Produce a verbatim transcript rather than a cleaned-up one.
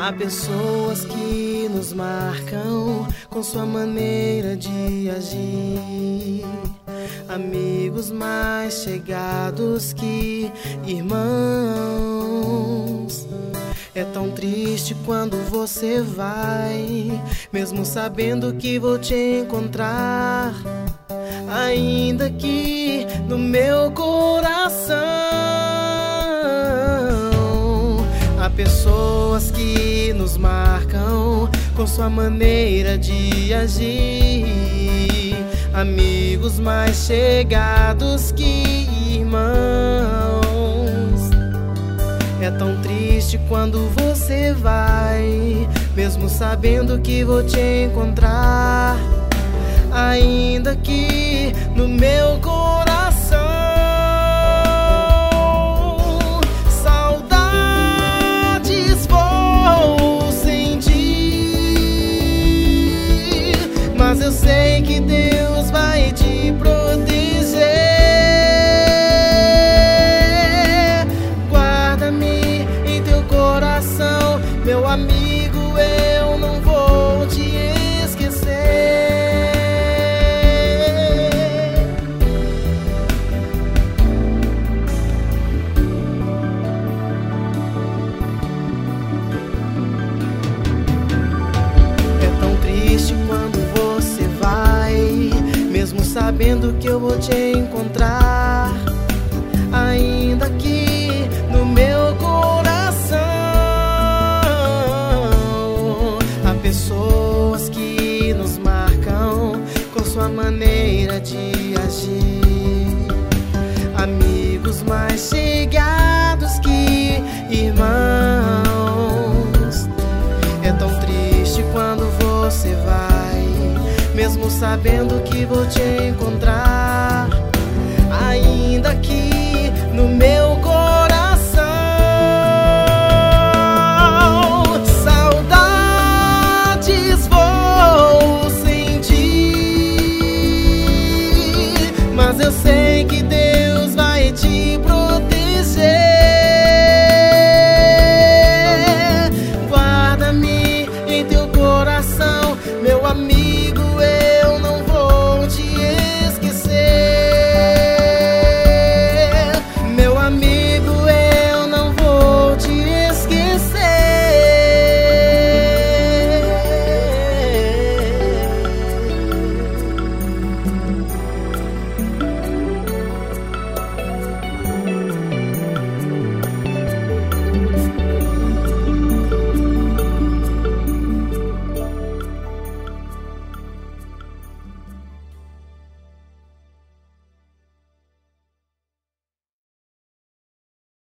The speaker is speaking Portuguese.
Há pessoas que nos marcam com sua maneira de agir, amigos mais chegados que irmãos. É tão triste quando você vai, mesmo sabendo que vou te encontrar, ainda que no meu coração. Há pessoas que nos marcam com sua maneira de agir, amigos mais chegados que irmãos. É tão triste quando você vai, mesmo sabendo que vou te encontrar, ainda que no meu coração. Saudades vou sentir, mas eu sei que Deus vai te proteger. Guarda-me em teu coração, meu amigo, eu não vou te esquecer. É tão triste quando você vai, mesmo sabendo que eu vou te encontrar, ainda que no meu coração. Há pessoas que nos marcam com sua maneira de agir, amigos mais chegados que irmãos. É tão triste quando você vai, mesmo sabendo que vou te encontrar, ainda que no meu